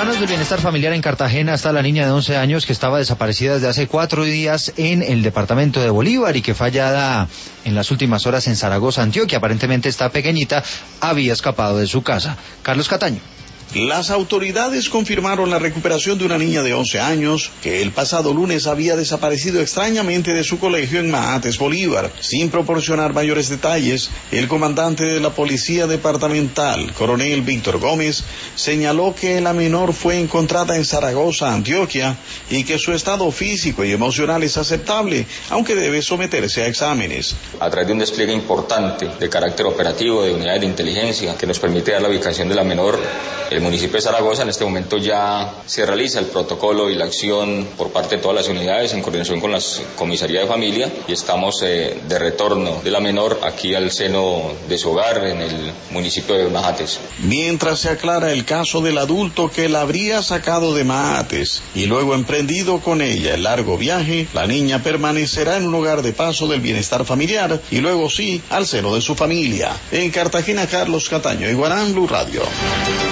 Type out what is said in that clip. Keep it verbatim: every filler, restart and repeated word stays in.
manos del Bienestar Familiar en Cartagena está la niña de once años que estaba desaparecida desde hace cuatro días en el departamento de Bolívar y que fue hallada en las últimas horas en Zaragoza, Antioquia. Aparentemente esta pequeñita había escapado de su casa. Carlos Cataño. Las autoridades confirmaron la recuperación de una niña de once años que el pasado lunes había desaparecido extrañamente de su colegio en Mahates, Bolívar. Sin proporcionar mayores detalles, el comandante de la Policía Departamental, coronel Víctor Gómez, señaló que la menor fue encontrada en Zaragoza, Antioquia, y que su estado físico y emocional es aceptable, aunque debe someterse a exámenes. A través de un despliegue importante de carácter operativo de unidades de inteligencia que nos permite dar la ubicación de la menor, el municipio de Zaragoza en este momento ya se realiza el protocolo y la acción por parte de todas las unidades en coordinación con la comisaría de familia y estamos eh, de retorno de la menor aquí al seno de su hogar en el municipio de Mahates. Mientras se aclara el caso del adulto que la habría sacado de Mahates y luego emprendido con ella el largo viaje, la niña permanecerá en un hogar de paso del Bienestar Familiar y luego sí al seno de su familia. En Cartagena, Carlos Cataño, Iguarán, Blue Radio.